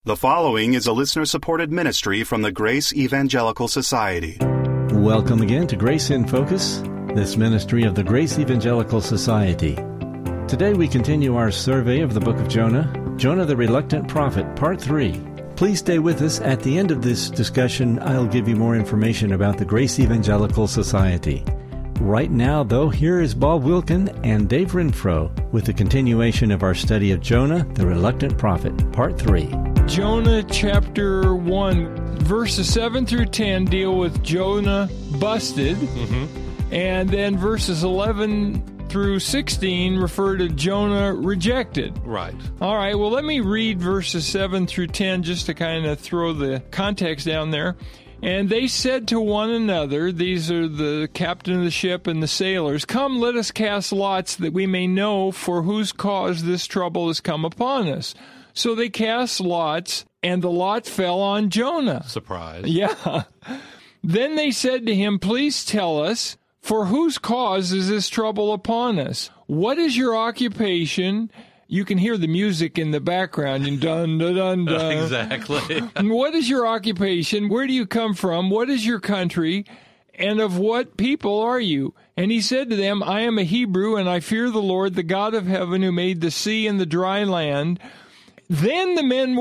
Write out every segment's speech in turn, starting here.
The following is a listener-supported ministry from the Grace Evangelical Society. Welcome again to Grace in Focus, this ministry of the Grace Evangelical Society. Today we continue our survey of the book of Jonah, Jonah the Reluctant Prophet, Part 3. Please stay with us. At the end of this discussion, I'll give you more information about the Grace Evangelical Society. Right now, though, here is Bob Wilkin and Dave Renfro with the continuation of our study of Jonah the Reluctant Prophet, Part 3. Jonah chapter 1, verses 7 through 10 deal with Jonah busted, and then verses 11 through 16 refer to Jonah rejected. Right. All right, well, let me read verses 7 through 10 just to kind of throw the context down there. And they said to one another, these are the captain of the ship and the sailors, "Come, let us cast lots that we may know for whose cause this trouble has come upon us." So they cast lots, and the lot fell on Jonah. Surprise. Yeah. Then they said to him, "Please tell us, for whose cause is this trouble upon us? What is your occupation?" You can hear the music in the background. And dun, dun, dun, dun. Exactly. "What is your occupation? Where do you come from? What is your country? And of what people are you?" And he said to them, "I am a Hebrew, and I fear the Lord, the God of heaven, who made the sea and the dry land." Then the men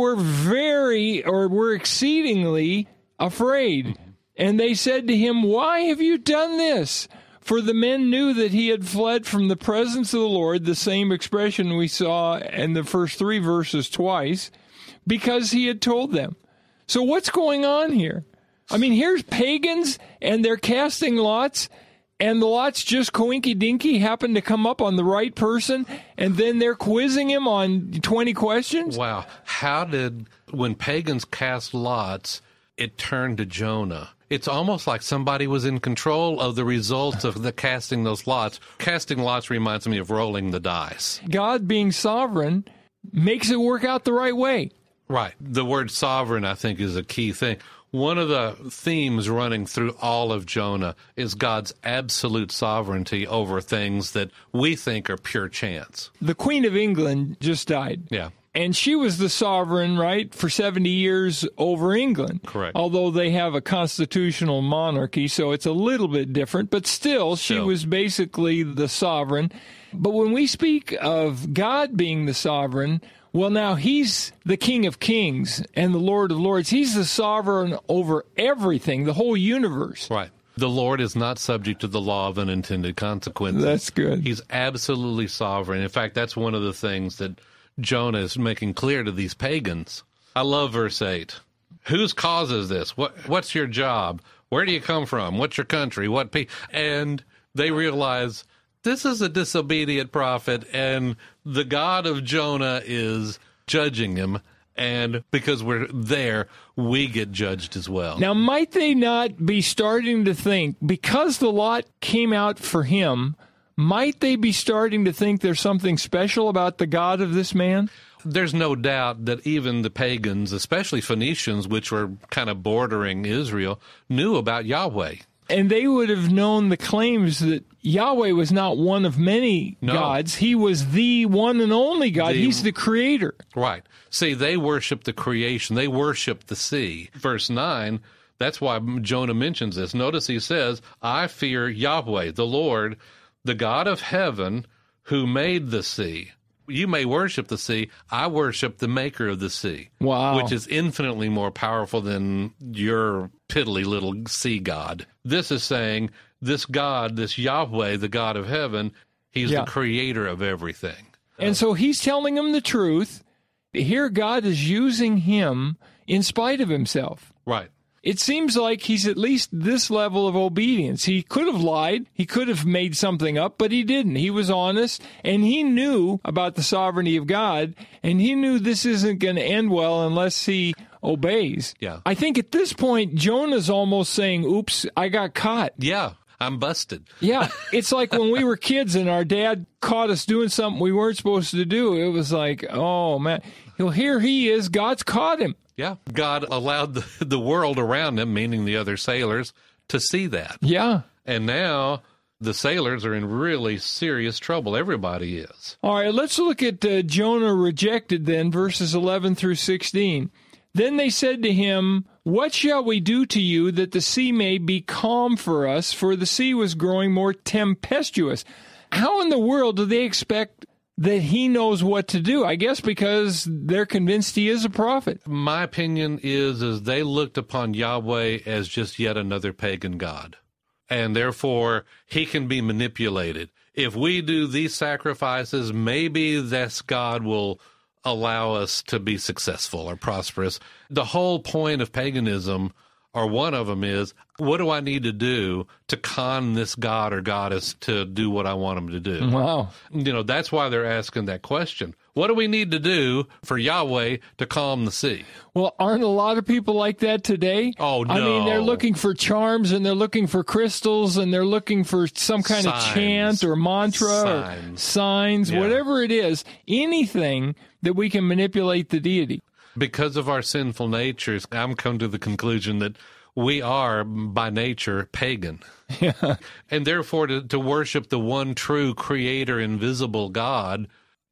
were exceedingly afraid. And they said to him, "Why have you done this?" For the men knew that he had fled from the presence of the Lord, the same expression we saw in the first 3 verses twice, because he had told them. So what's going on here? I mean, here's pagans, and they're casting lots, and the lots just coinky-dinky happen to come up on the right person, and then they're quizzing him on 20 questions? Wow. When pagans cast lots, it turned to Jonah? It's almost like somebody was in control of the results of the casting those lots. Casting lots reminds me of rolling the dice. God, being sovereign, makes it work out the right way. Right. The word sovereign, I think, is a key thing. One of the themes running through all of Jonah is God's absolute sovereignty over things that we think are pure chance. The Queen of England just died. Yeah. And she was the sovereign, right, for 70 years over England. Correct. Although they have a constitutional monarchy, so it's a little bit different. But still, she was basically the sovereign. But when we speak of God being the sovereign, well, now he's the King of Kings and the Lord of Lords. He's the sovereign over everything, the whole universe. Right. The Lord is not subject to the law of unintended consequences. That's good. He's absolutely sovereign. In fact, that's one of the things that Jonah is making clear to these pagans. I love verse 8. Whose cause is this? What's your job? Where do you come from? What's your country? And they realize this is a disobedient prophet, and the God of Jonah is judging him, and because we're there, we get judged as well. Now, might they not be starting to think, because the lot came out for him, might they be starting to think there's something special about the God of this man? There's no doubt that even the pagans, especially Phoenicians, which were kind of bordering Israel, knew about Yahweh. And they would have known the claims that Yahweh was not one of many gods. He was the one and only God. He's the creator. Right. See, they worship the creation. They worship the sea. Verse 9, that's why Jonah mentions this. Notice he says, "I fear Yahweh, the Lord, the God of heaven, who made the sea." You may worship the sea. I worship the maker of the sea. Wow. Which is infinitely more powerful than your piddly little sea god. This is saying this God, this Yahweh, the God of heaven, he's the creator of everything. And so he's telling them the truth. Here God is using him in spite of himself. Right. It seems like he's at least this level of obedience. He could have lied. He could have made something up, but he didn't. He was honest, and he knew about the sovereignty of God, and he knew this isn't going to end well unless he obeys. Yeah. I think at this point, Jonah's almost saying, oops, I got caught. Yeah, I'm busted. Yeah, it's like when we were kids and our dad caught us doing something we weren't supposed to do. It was like, oh, man. Well, here he is. God's caught him. Yeah, God allowed the world around him, meaning the other sailors, to see that. Yeah. And now the sailors are in really serious trouble. Everybody is. All right, let's look at Jonah rejected then, verses 11 through 16. Then they said to him, "What shall we do to you that the sea may be calm for us?" For the sea was growing more tempestuous. How in the world do they expect that he knows what to do? I guess because they're convinced he is a prophet. My opinion is they looked upon Yahweh as just yet another pagan god, and therefore he can be manipulated. If we do these sacrifices, maybe this God will allow us to be successful or prosperous. The whole point of paganism, or one of them, is what do I need to do to con this god or goddess to do what I want them to do? Wow. That's why they're asking that question. What do we need to do for Yahweh to calm the sea? Well, aren't a lot of people like that today? Oh, no. I mean, they're looking for charms, and they're looking for crystals, and they're looking for some kind of chant or mantra or signs, whatever it is, anything that we can manipulate the deity. Because of our sinful natures, I'm come to the conclusion that we are, by nature, pagan. Yeah. And therefore, to worship the one true creator, invisible God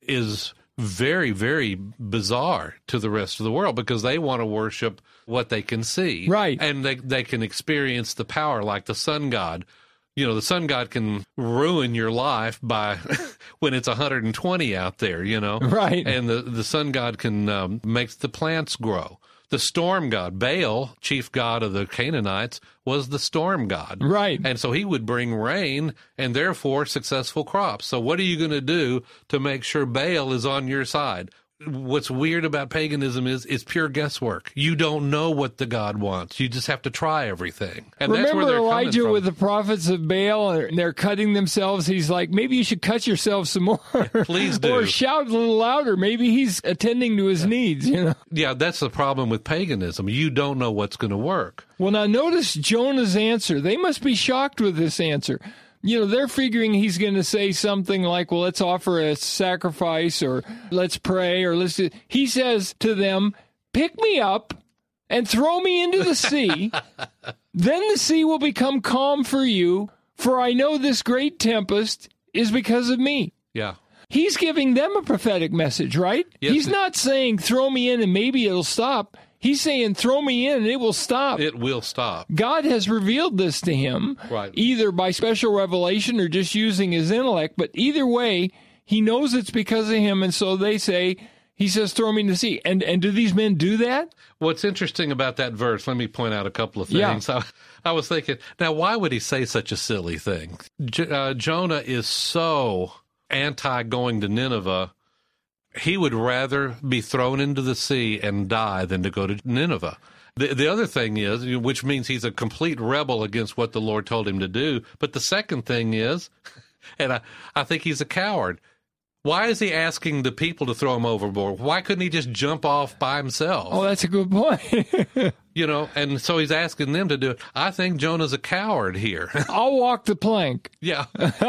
is very, very bizarre to the rest of the world, because they want to worship what they can see. Right. And they can experience the power, like the sun god. The sun god can ruin your life by when it's 120 out there, Right. And the sun god can make the plants grow. The storm god, Baal, chief god of the Canaanites, was the storm god. Right. And so he would bring rain and therefore successful crops. So what are you going to do to make sure Baal is on your side? What's weird about paganism is it's pure guesswork. You don't know what the God wants. You just have to try everything. And that's where Remember they're Elijah coming with the prophets of Baal, and they're cutting themselves? He's like, maybe you should cut yourself some more. Please do. Or shout a little louder. Maybe he's attending to his needs, Yeah, that's the problem with paganism. You don't know what's going to work. Well, now notice Jonah's answer. They must be shocked with this answer. They're figuring he's going to say something like, well, let's offer a sacrifice, or let's pray, or let's do. He says to them, pick me up and throw me into the sea. Then the sea will become calm for you, for I know this great tempest is because of me. Yeah. He's giving them a prophetic message, right? Yes, He's not saying throw me in and maybe it'll stop. He's saying, throw me in and it will stop. It will stop. God has revealed this to him, right, either by special revelation or just using his intellect. But either way, he knows it's because of him. And so they say, he says, throw me in the sea. And do these men do that? What's interesting about that verse, let me point out a couple of things. Yeah. I was thinking, now, why would he say such a silly thing? Jonah is so anti-going to Nineveh. He would rather be thrown into the sea and die than to go to Nineveh. The other thing is, which means he's a complete rebel against what the Lord told him to do. But the second thing is, and I think he's a coward. Why is he asking the people to throw him overboard? Why couldn't he just jump off by himself? Oh, that's a good point. And so he's asking them to do it. I think Jonah's a coward here. I'll walk the plank. Yeah.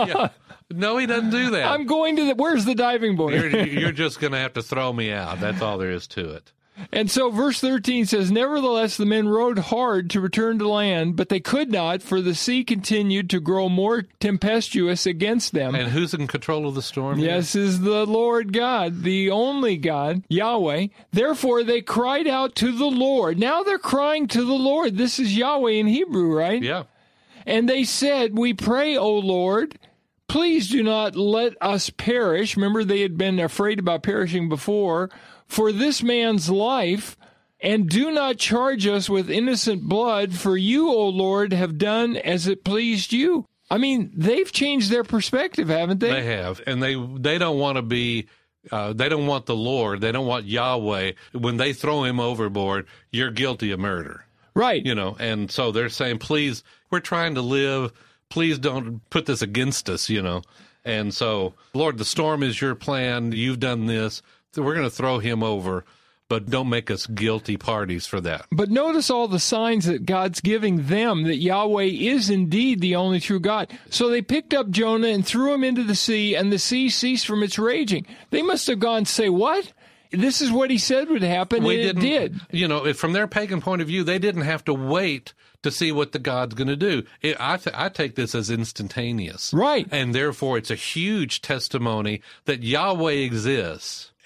No, he doesn't do that. I'm going to where's the diving board? You're just going to have to throw me out. That's all there is to it. And so verse 13 says, nevertheless, the men rowed hard to return to land, but they could not, for the sea continued to grow more tempestuous against them. And who's in control of the storm? Yes, is the Lord God, the only God, Yahweh. Therefore, they cried out to the Lord. Now they're crying to the Lord. This is Yahweh in Hebrew, right? Yeah. And they said, we pray, O Lord, please do not let us perish. Remember, they had been afraid about perishing before. For this man's life, and do not charge us with innocent blood, for you, O Lord, have done as it pleased you. I mean, they've changed their perspective, haven't they? They have, and they don't want to be, they don't want the Lord, they don't want Yahweh. When they throw him overboard, you're guilty of murder. Right. And so they're saying, please, we're trying to live, please don't put this against us, And so, Lord, the storm is your plan, you've done this. So we're going to throw him over, but don't make us guilty parties for that. But notice all the signs that God's giving them that Yahweh is indeed the only true God. So they picked up Jonah and threw him into the sea, and the sea ceased from its raging. They must have gone, say, what? This is what he said would happen, and it did. From their pagan point of view, they didn't have to wait to see what the God's going to do. I take this as instantaneous. Right. And therefore, it's a huge testimony that Yahweh exists.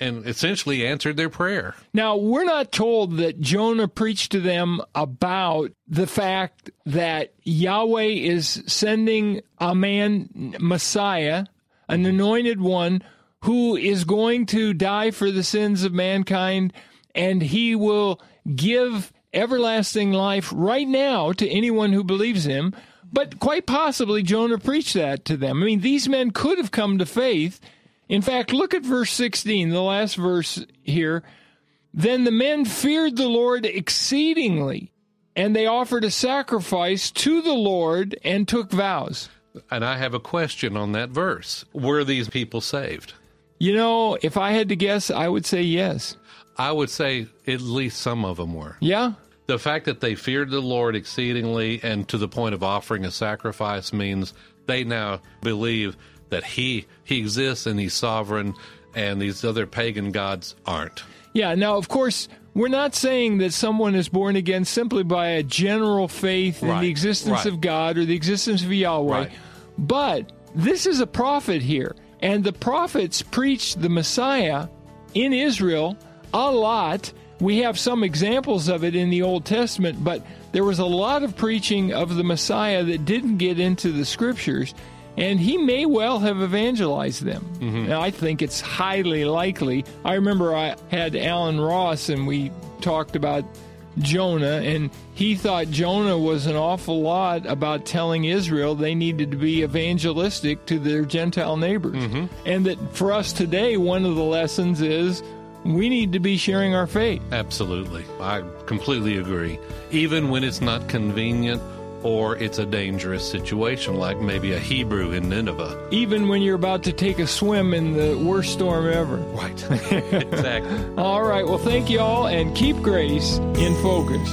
and essentially answered their prayer. Now, we're not told that Jonah preached to them about the fact that Yahweh is sending a man, Messiah, an anointed one, who is going to die for the sins of mankind, and he will give everlasting life right now to anyone who believes him. But quite possibly Jonah preached that to them. I mean, these men could have come to faith. In fact, look at verse 16, the last verse here. Then the men feared the Lord exceedingly, and they offered a sacrifice to the Lord and took vows. And I have a question on that verse. Were these people saved? You know, if I had to guess, I would say yes. I would say at least some of them were. Yeah? The fact that they feared the Lord exceedingly and to the point of offering a sacrifice means they now believe that he exists and he's sovereign, and these other pagan gods aren't. Yeah, now, of course, we're not saying that someone is born again simply by a general faith in the existence of God or the existence of Yahweh. But this is a prophet here, and the prophets preached the Messiah in Israel a lot. We have some examples of it in the Old Testament, but there was a lot of preaching of the Messiah that didn't get into the Scriptures, and he may well have evangelized them. Now, I think it's highly likely. I remember I had Alan Ross, and we talked about Jonah, and he thought Jonah was an awful lot about telling Israel they needed to be evangelistic to their Gentile neighbors. And that for us today, one of the lessons is we need to be sharing our faith. Absolutely. I completely agree. Even when it's not convenient or it's a dangerous situation, like maybe a Hebrew in Nineveh. Even when you're about to take a swim in the worst storm ever. Right. Exactly. All right. Well, thank you all, and keep grace in focus.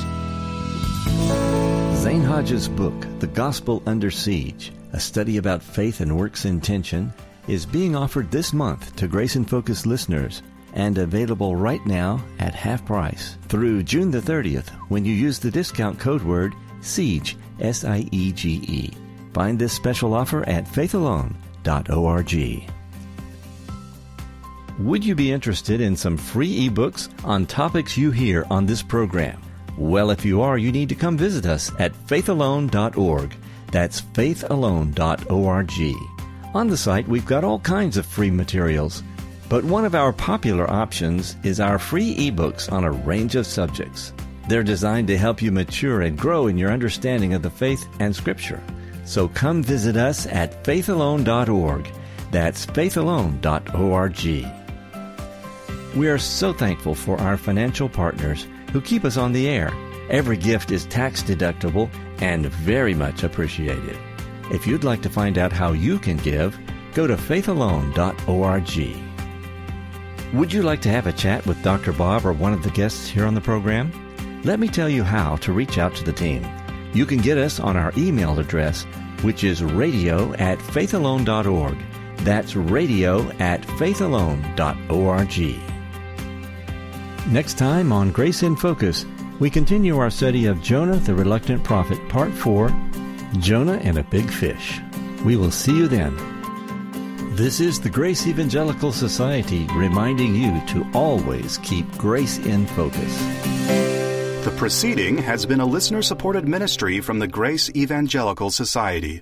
Zane Hodges' book, The Gospel Under Siege, a study about faith and works in tension, is being offered this month to Grace in Focus listeners and available right now at half price through June the 30th when you use the discount code word SIEGE, SIEGE. Find this special offer at faithalone.org. Would you be interested in some free ebooks on topics you hear on this program? Well, if you are, you need to come visit us at faithalone.org. That's faithalone.org. On the site, we've got all kinds of free materials, but one of our popular options is our free ebooks on a range of subjects. They're designed to help you mature and grow in your understanding of the faith and Scripture. So come visit us at faithalone.org. That's faithalone.org. We are so thankful for our financial partners who keep us on the air. Every gift is tax deductible and very much appreciated. If you'd like to find out how you can give, go to faithalone.org. Would you like to have a chat with Dr. Bob or one of the guests here on the program? Let me tell you how to reach out to the team. You can get us on our email address, which is radio@faithalone.org. That's radio@faithalone.org. Next time on Grace in Focus, we continue our study of Jonah the Reluctant Prophet, Part 4, Jonah and a Big Fish. We will see you then. This is the Grace Evangelical Society reminding you to always keep grace in focus. The proceeding has been a listener-supported ministry from the Grace Evangelical Society.